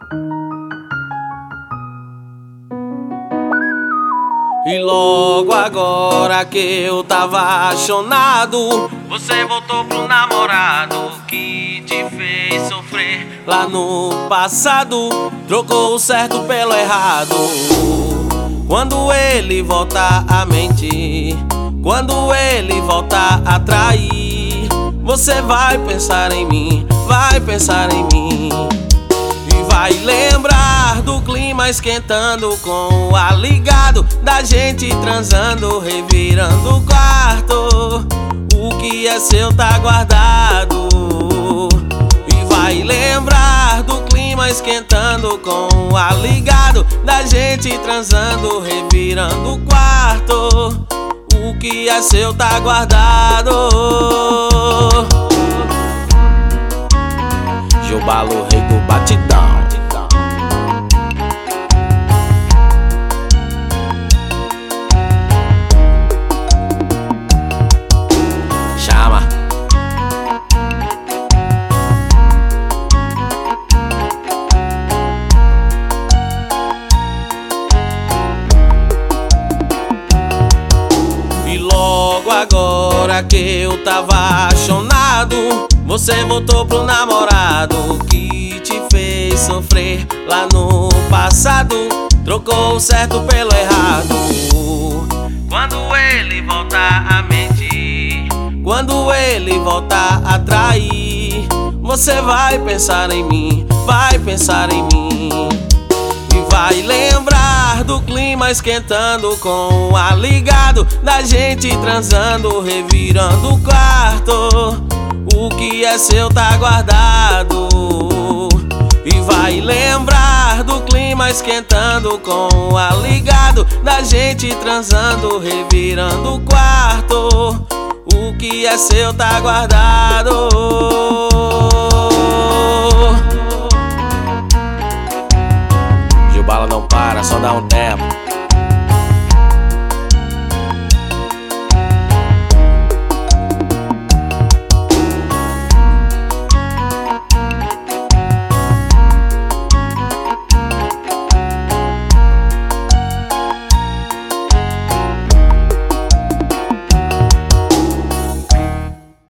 E logo agora que eu tava apaixonado, você voltou pro namorado que te fez sofrer lá no passado. Trocou o certo pelo errado. Quando ele voltar a mentir, quando ele voltar a trair, você vai pensar em mim, vai pensar em mim. E vai lembrar do clima esquentando com o ar ligado, da gente transando, revirando o quarto. O que é seu tá guardado. E vai lembrar do clima esquentando com o ar ligado, da gente transando, revirando o quarto. O que é seu tá guardado. Jobalo, rei do batidão. Chama. E logo agora que eu tava apaixonado, você voltou pro namorado que te fez sofrer lá no passado. Trocou o certo pelo errado. Quando ele voltar a mentir, quando ele voltar a trair, você vai pensar em mim, vai pensar em mim. E vai lembrar do clima esquentando com o ar ligado, da gente transando, revirando o quarto. O que é seu tá guardado. E vai lembrar do clima esquentando com o ar ligado, da gente transando, revirando o quarto. O que é seu tá guardado. Gilbala não para, só dá um tempo.